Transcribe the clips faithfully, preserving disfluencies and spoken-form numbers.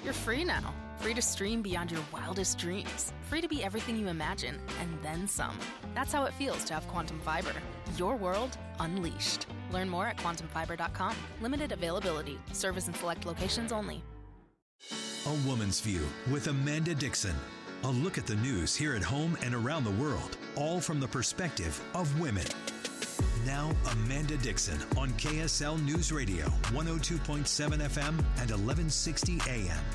You're free now. Free to stream beyond your wildest dreams. Free to be everything you imagine, and then some. That's how it feels to have Quantum Fiber. Your world unleashed. Learn more at quantum fiber dot com. Limited availability. Service in select locations only. A Woman's View with Amanda Dixon. A look at the news here at home and around the world, all from the perspective of women. Now, Amanda Dixon on K S L News Radio, one oh two point seven F M and eleven sixty A M.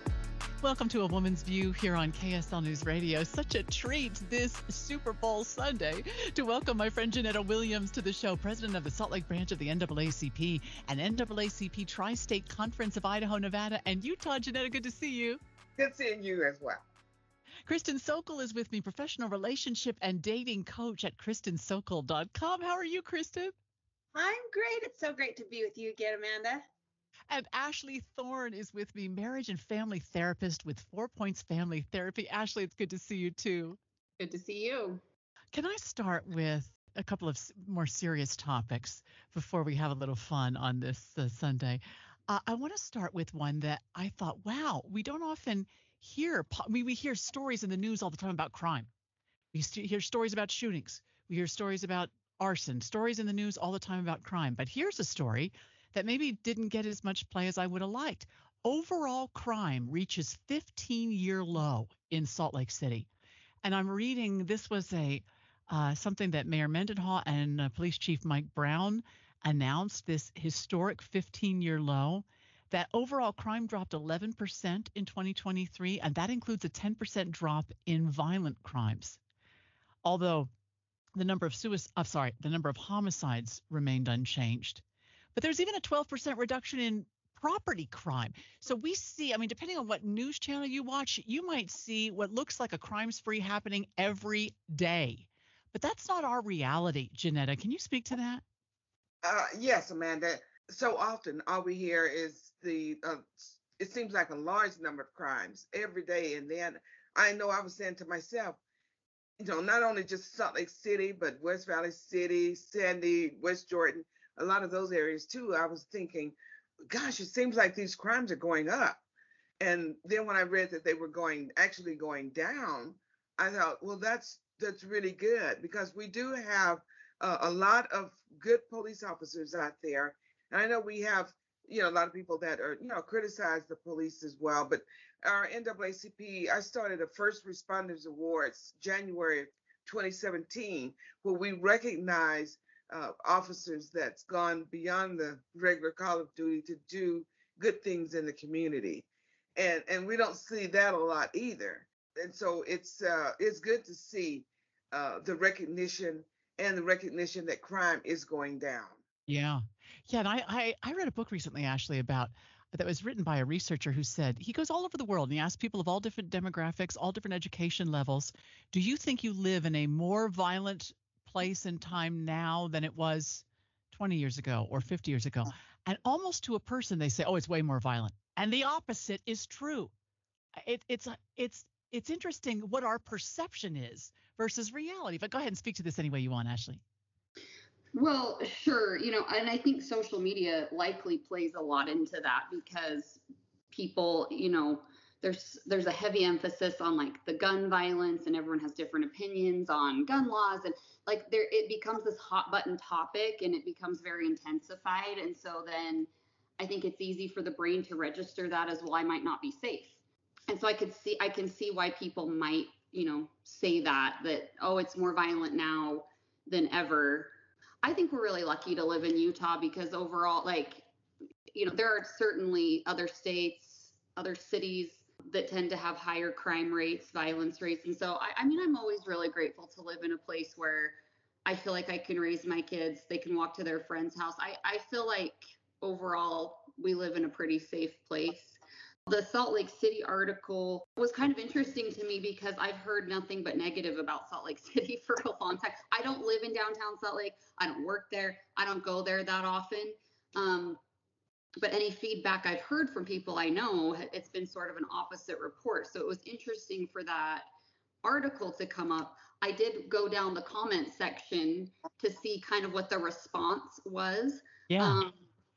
Welcome to A Woman's View here on K S L News Radio. Such a treat this Super Bowl Sunday to welcome my friend Janetta Williams to the show, president of the Salt Lake branch of the N double A C P and N double A C P Tri-State Conference of Idaho, Nevada, and Utah. Janetta, good to see you. Good seeing you as well. Kristen Sokol is with me, professional relationship and dating coach at kristen sokol dot com. How are you, Kristen? I'm great. It's so great to be with you again, Amanda. And Ashley Thorne is with me, marriage and family therapist with Four Points Family Therapy. Ashley, it's good to see you too. Good to see you. Can I start with a couple of more serious topics before we have a little fun on this uh, Sunday? Uh, I want to start with one that I thought, wow, we don't often hear. I mean, we hear stories in the news all the time about crime. We hear stories about shootings. We hear stories about arson, stories in the news all the time about crime. But here's a story that maybe didn't get as much play as I would have liked. Overall crime reaches fifteen-year low in Salt Lake City. And I'm reading, this was a uh, something that Mayor Mendenhall and uh, Police Chief Mike Brown announced, this historic fifteen-year low, that overall crime dropped eleven percent in twenty twenty-three, and that includes a ten percent drop in violent crimes. Although the number of suicides, I'm sorry, the number of homicides remained unchanged. But there's even a twelve percent reduction in property crime. So we see, I mean, depending on what news channel you watch, you might see what looks like a crime spree happening every day. But that's not our reality, Janetta. Can you speak to that? Uh, yes, Amanda. So often all we hear is the, uh, it seems like a large number of crimes every day. And then I know I was saying to myself, you know, not only just Salt Lake City, but West Valley City, Sandy, West Jordan, a lot of those areas too. I was thinking, gosh, it seems like these crimes are going up. And then when I read that they were going, actually going down, I thought, well, that's, that's really good, because we do have uh, a lot of good police officers out there. And I know we have, you know, a lot of people that are, you know, criticize the police as well. But our N double A C P, I started a First Responders Awards January twenty seventeen, where we recognize uh, officers that's gone beyond the regular call of duty to do good things in the community. And and we don't see that a lot either. And so it's uh, it's good to see uh, the recognition and the recognition that crime is going down. Yeah. Yeah. And I, I, I read a book recently, Ashley, about that was written by a researcher who said he goes all over the world and he asks people of all different demographics, all different education levels, do you think you live in a more violent place and time now than it was twenty years ago or fifty years ago? And almost to a person, they say, oh, it's way more violent. And the opposite is true. It, it's it's it's interesting what our perception is versus reality. But go ahead and speak to this any way you want, Ashley. Well, sure. You know, and I think social media likely plays a lot into that, because people, you know, there's there's a heavy emphasis on like the gun violence, and everyone has different opinions on gun laws, and like there it becomes this hot button topic, and it becomes very intensified. And so then I think it's easy for the brain to register that as, well, I might not be safe. And so I could see I can see why people might, you know, say that that, oh, it's more violent now than ever. I think we're really lucky to live in Utah, because overall, like, you know, there are certainly other states, other cities that tend to have higher crime rates, violence rates. And so, I, I mean, I'm always really grateful to live in a place where I feel like I can raise my kids. They can walk to their friend's house. I, I feel like overall we live in a pretty safe place. The Salt Lake City article was kind of interesting to me, because I've heard nothing but negative about Salt Lake City for a long time. I don't live in downtown Salt Lake. I don't work there. I don't go there that often. Um, but any feedback I've heard from people I know, it's been sort of an opposite report. So it was interesting for that article to come up. I did go down the comment section to see kind of what the response was. Yeah. Um,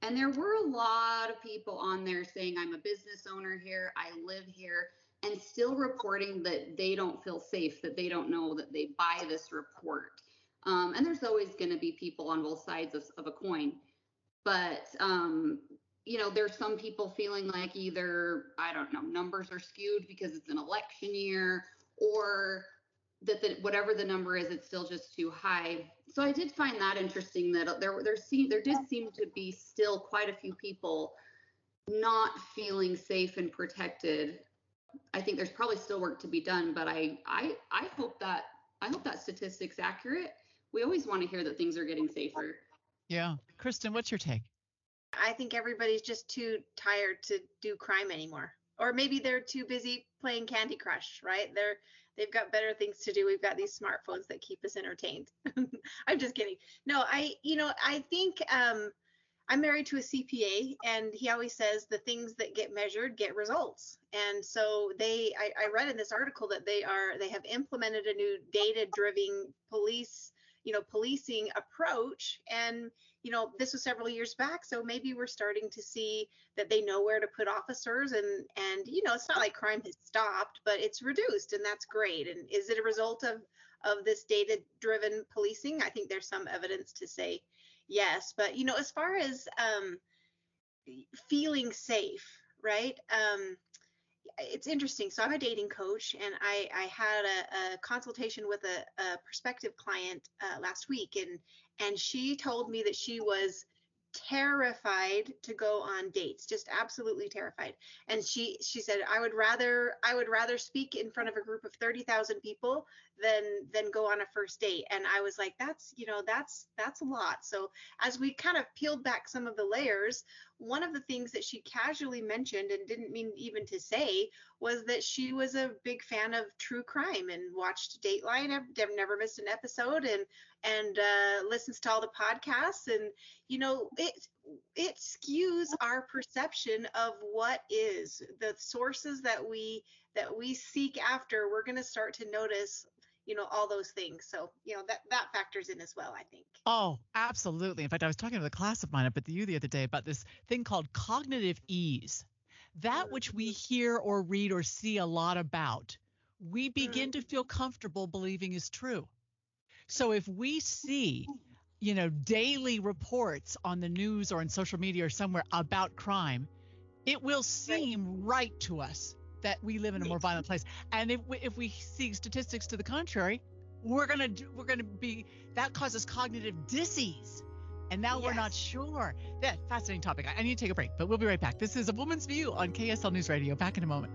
And there were a lot of people on there saying, I'm a business owner here, I live here, and still reporting that they don't feel safe, that they don't know that they buy this report. Um, and there's always going to be people on both sides of, of a coin. But, um, you know, there's some people feeling like either, I don't know, numbers are skewed because it's an election year, or that the, whatever the number is, it's still just too high. So I did find that interesting, that there there seemed there did seem to be still quite a few people not feeling safe and protected. I think there's probably still work to be done, but I I I hope that I hope that statistic's accurate. We always want to hear that things are getting safer. Yeah. Kristen, what's your take? I think everybody's just too tired to do crime anymore. Or maybe they're too busy playing Candy Crush, right? They're they've got better things to do. We've got these smartphones that keep us entertained. I'm just kidding. No, I you know, I think um I'm married to a C P A, and he always says the things that get measured get results. And so they I, I read in this article that they are they have implemented a new data-driven police you know, policing approach. And, you know, this was several years back. So maybe we're starting to see that they know where to put officers, and, and, you know, it's not like crime has stopped, but it's reduced, and that's great. And is it a result of, of this data driven policing? I think there's some evidence to say yes. But, you know, as far as um, feeling safe, right? Um, it's interesting. So I'm a dating coach, and I, I had a, a consultation with a, a prospective client uh, last week, and and she told me that she was terrified to go on dates, just absolutely terrified. And she she said, I would rather I would rather speak in front of a group of thirty thousand people than than go on a first date. And I was like, that's, you know, that's that's a lot. So as we kind of peeled back some of the layers, one of the things that she casually mentioned and didn't mean even to say was that she was a big fan of true crime and watched Dateline. I've never missed an episode, and and uh, listens to all the podcasts. And, you know, it it skews our perception of what is the sources that we that we seek after. We're going to start to notice, you know, all those things. So, you know, that that factors in as well, I think. Oh, absolutely. In fact, I was talking to a class of mine up at the U the other day about this thing called cognitive ease. That which we hear or read or see a lot about, we begin to feel comfortable believing is true. So if we see, you know, daily reports on the news or in social media or somewhere about crime, it will seem right to us that we live in a more violent place. And if we, if we see statistics to the contrary, we're gonna do, we're gonna be that causes cognitive disease. And now yes. We're not sure. That fascinating topic. I, I need to take a break, but we'll be right back. This is A Woman's View on K S L News Radio. Back in a moment.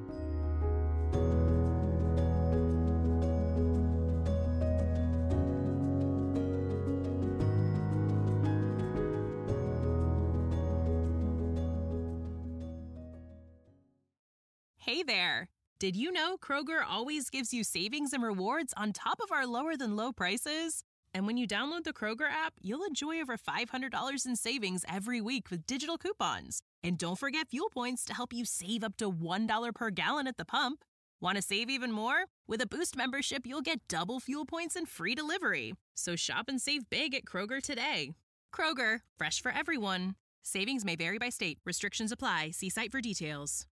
Hey there. Did you know Kroger always gives you savings and rewards on top of our lower than low prices? And when you download the Kroger app, you'll enjoy over five hundred dollars in savings every week with digital coupons. And don't forget fuel points to help you save up to one dollar per gallon at the pump. Want to save even more? With a Boost membership, you'll get double fuel points and free delivery. So shop and save big at Kroger today. Kroger, fresh for everyone. Savings may vary by state. Restrictions apply. See site for details.